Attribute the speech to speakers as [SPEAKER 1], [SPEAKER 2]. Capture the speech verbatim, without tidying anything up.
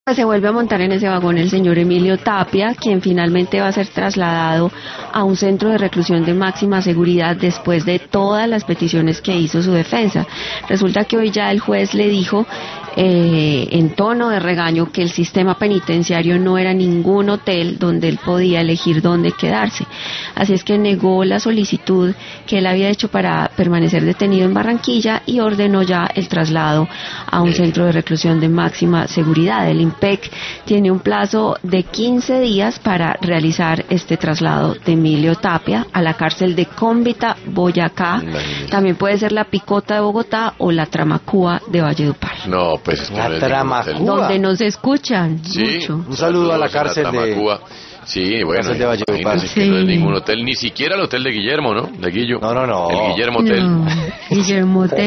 [SPEAKER 1] Se vuelve a montar en ese vagón el señor Emilio Tapia, quien finalmente va a ser trasladado a un centro de reclusión de máxima seguridad después de todas las peticiones que hizo su defensa. Resulta que hoy ya el juez le dijo eh, en tono de regaño que el sistema penitenciario no era ningún hotel donde él podía elegir dónde quedarse. Así es que negó la solicitud que él había hecho para permanecer detenido en Barranquilla y ordenó ya el traslado a un centro de reclusión de máxima seguridad. El IMPEC tiene un plazo de quince días para realizar este traslado de Emilio Tapia a la cárcel de Cómbita, Boyacá. También puede ser la Picota de Bogotá o la Tramacúa de Valledupar.
[SPEAKER 2] No, pues es que
[SPEAKER 3] la
[SPEAKER 2] no es
[SPEAKER 3] Tramacúa,
[SPEAKER 1] donde nos escuchan
[SPEAKER 2] sí,
[SPEAKER 1] mucho.
[SPEAKER 3] Un saludo a la cárcel
[SPEAKER 2] la
[SPEAKER 3] de...
[SPEAKER 2] Sí, bueno,
[SPEAKER 3] de Valledupar.
[SPEAKER 2] imagínense que
[SPEAKER 1] Sí.
[SPEAKER 2] no es ningún hotel, ni siquiera el hotel de Guillermo, ¿no? De Guillo.
[SPEAKER 3] No, no, no.
[SPEAKER 2] El Guillermo Hotel.
[SPEAKER 1] No, Guillermo Hotel.